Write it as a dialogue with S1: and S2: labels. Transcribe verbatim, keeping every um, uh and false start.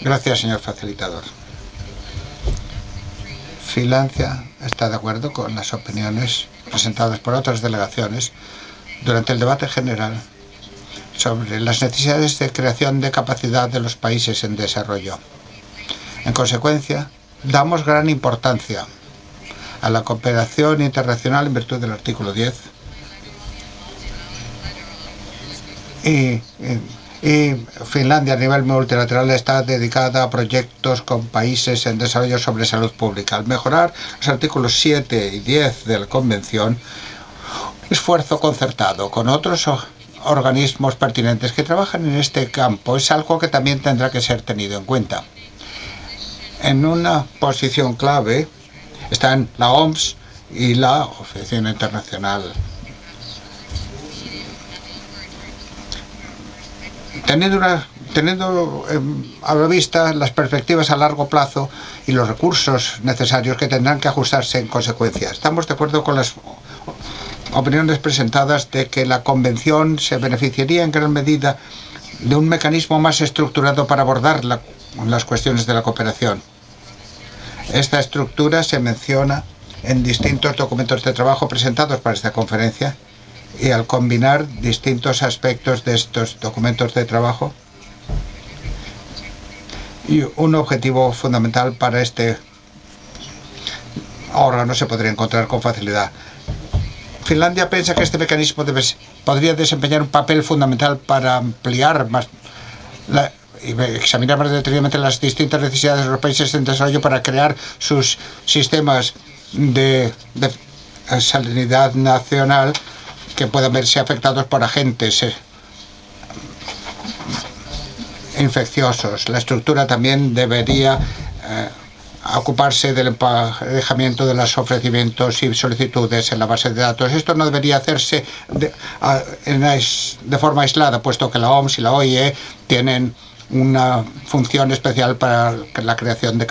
S1: Gracias, señor facilitador. Finlandia está de acuerdo con las opiniones presentadas por otras delegaciones durante el debate general sobre las necesidades de creación de capacidad de los países en desarrollo. En consecuencia, damos gran importancia a la cooperación internacional en virtud del artículo diez y, y, y Finlandia a nivel multilateral está dedicada a proyectos con países en desarrollo sobre salud pública. Al mejorar los artículos siete y diez de la Convención, un esfuerzo concertado con otros organismos pertinentes que trabajan en este campo es algo que también tendrá que ser tenido en cuenta. En una posición clave están la O M S y la Oficina Internacional. Teniendo, una, teniendo eh, a la vista las perspectivas a largo plazo y los recursos necesarios que tendrán que ajustarse en consecuencia. Estamos de acuerdo con las opiniones presentadas de que la Convención se beneficiaría en gran medida de un mecanismo más estructurado para abordar la, las cuestiones de la cooperación. Esta estructura se menciona en distintos documentos de trabajo presentados para esta conferencia, y al combinar distintos aspectos de estos documentos de trabajo y un objetivo fundamental para este órgano se podría encontrar con facilidad. Finlandia piensa que este mecanismo debe, podría desempeñar un papel fundamental para ampliar más la, y examinar más detenidamente las distintas necesidades de los países en desarrollo para crear sus sistemas de, de sanidad nacional que puedan verse afectados por agentes eh, infecciosos. La estructura también debería eh, ocuparse del emparejamiento de los ofrecimientos y solicitudes en la base de datos. Esto no debería hacerse de, a, en, de forma aislada, puesto que la O M S y la O I E tienen una función especial para la creación de